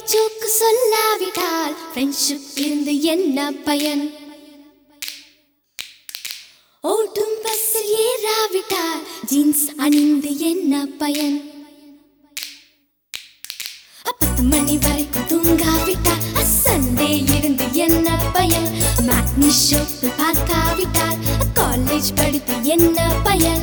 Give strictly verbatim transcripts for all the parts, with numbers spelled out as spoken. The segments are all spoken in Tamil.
ஜோக்கு சொல்லாவிட்டால் ஃப்ரெண்ட்ஷிப் இருந்து என்ன பயன்? ஓட்டும் பஸ்ஸில் ஏறாவிட்டால் ஜீன்ஸ் அணிந்து என்ன பயன்? பத்து மணி வரைக்கும் தூங்காவிட்டால் சண்டே இருந்து என்ன பயன்? மேட்னி ஷோக்கு பார்க்காவிட்டால் காலேஜ் படித்து என்ன பயன்?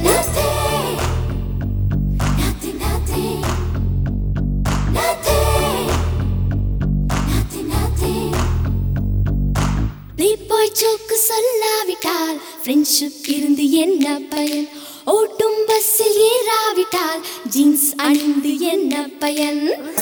ஜோக்கு சொல்லாவிட்டால் ஃப்ரெண்ட்ஷிப் இருந்து என்ன பயன்? ஓட்டும் பஸ்ஸில் ஏறாவிட்டால் ஜீன்ஸ் அணிந்து என்ன பயன்?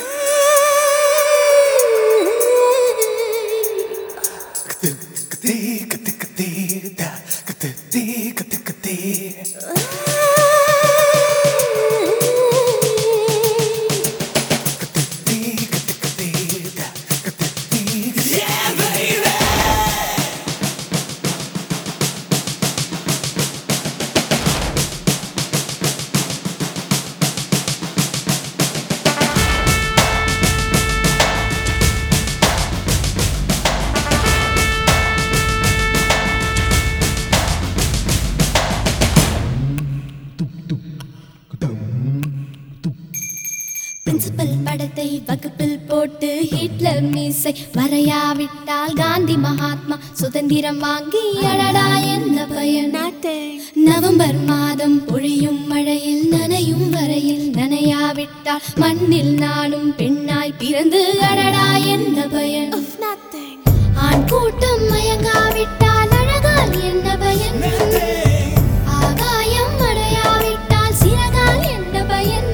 பிரின்சிபல் படத்தை வகுப்பில் போட்டு ஹிட்லர் மீசை வரையாவிட்டால் காந்தி மகாத்மா சுதந்திரம் வாங்கி அடடா என்ன பயன்? நவம்பர் மாதம் பொழியும் மழையில் நனையும் வரையில் நனையாவிட்டால் மண்ணில் நானும் பெண்ணாய் பிறந்து அடடா என்ன பயன்? ஆண் கூட்டம் மயங்காவிட்டால் அழகால் என்ன பயன்? ஆகாயம் அடையாவிட்டால் சிறகால் என்ன பயன்?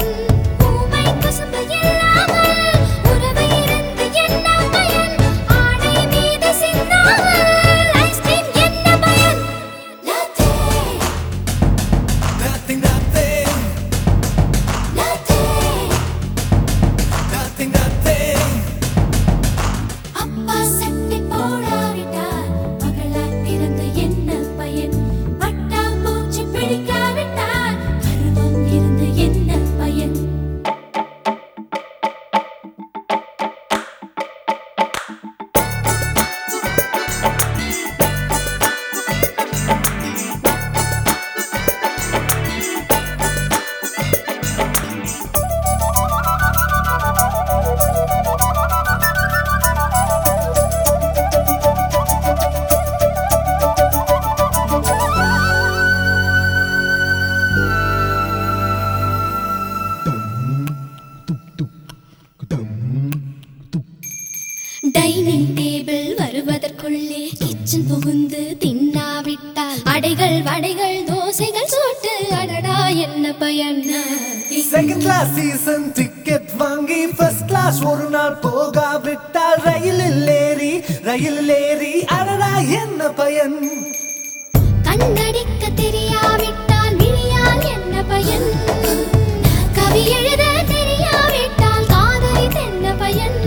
டைனிங் டேபிள் வருவதற்குள்ளே கிச்சன் புகுந்து தின்னாவிட்டால் அடைகள் வடைகள் தோசைகள் சோட்டு அடடா என்ன பயன்? செகண்ட் கிளாஸ் சீசன் டிக்கெட் வாங்கி ஃபர்ஸ்ட் கிளாஸ் ஒரு நாள் போகாவிட்டால் ரயிலில் ஏறி ரயிலில் ஏறி அடடா என்ன பயன்? கண்ணடிக்க தெரியாவிட்டால் விழியால் என்ன பயன்? கவி எழுத தெரியாவிட்டால் காதலித்து என்ன பயன்?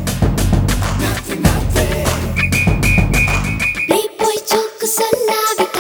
சொல்லாவி